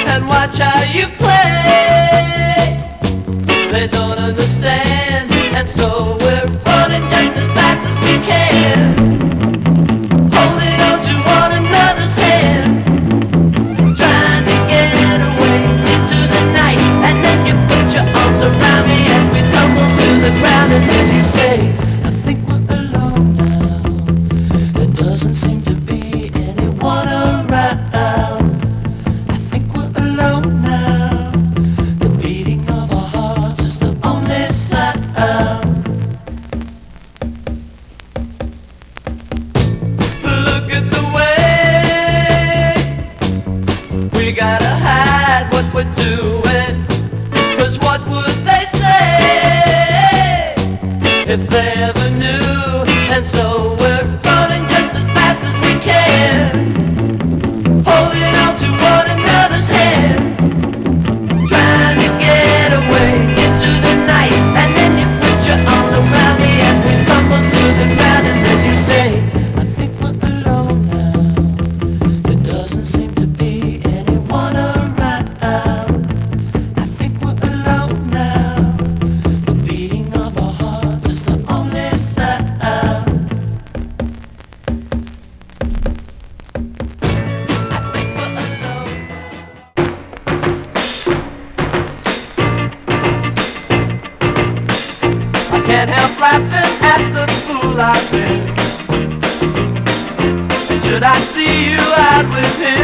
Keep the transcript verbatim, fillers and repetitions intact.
and watch how you play. They don't understand, and so we're running just as fast as we can, holding on to one another's hand, trying to get away into the night. And then you put your arms around me as we tumble to the ground, and then you say, I think we're alone now. There doesn't seem to be anyone around. I think we're alone now. The beating of our hearts is the only sound. Look at the way we gotta hide what we're doing, 'cause what would they say if they ever knew? And so we're running just as fast as we can, holding on to one another's hand, trying to get away into the night. And then you put your arms around me as we tumble to the ground, and then you say, I think we're alone now. There doesn't seem to be anyone around. I think we're alone now. The beating of our hearts is the only sound. I think we're alone. I can't help laughing at the fool I've been. And should I see you out with him,